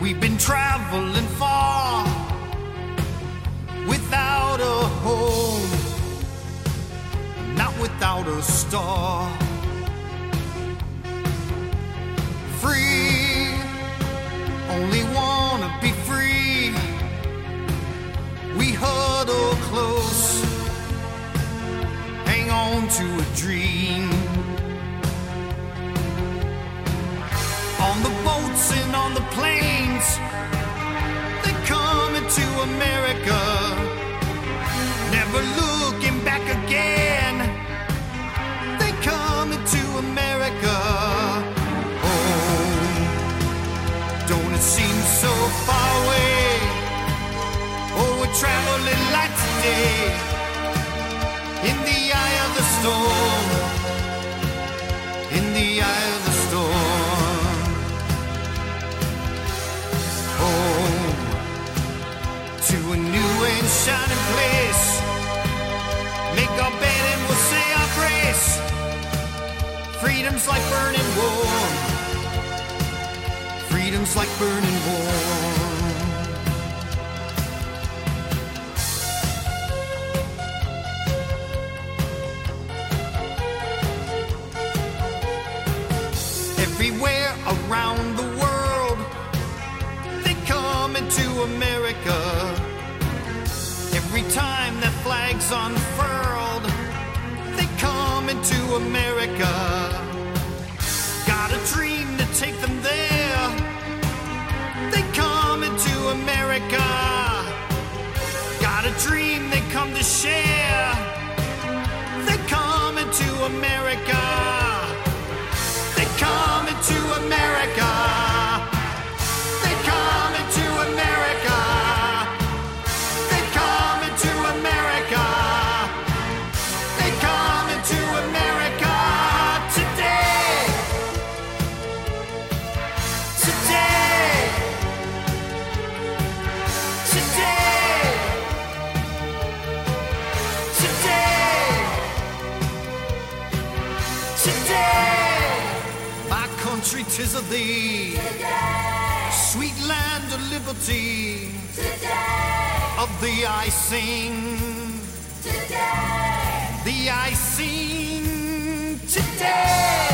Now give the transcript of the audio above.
We've been traveling far without a home, not without a star. Free, only wanna be free. We huddle close, hang on to a dream. On the boats and on the planes, they're coming to America, never looking back again. They're coming to America. Oh, don't it seem so far away? Oh, we're traveling light today, in the eye of the storm, in the eye of the storm. Home to a new and shining place. Make our bed and we'll say our grace. Freedom's like burning warm. Freedom's like burning warm. Everywhere around the world, they come into America. Every time that flag's unfurled, they come into America. Got a dream to take them there. They come into America. Got a dream they come to share. They come into America. They come into America. They come into America. They come into America. They come into America today. Today. Today. Today. Today. My country, 'tis of thee. Today. Sweet land of liberty. Today. Of thee I sing. Today. Thee I sing today.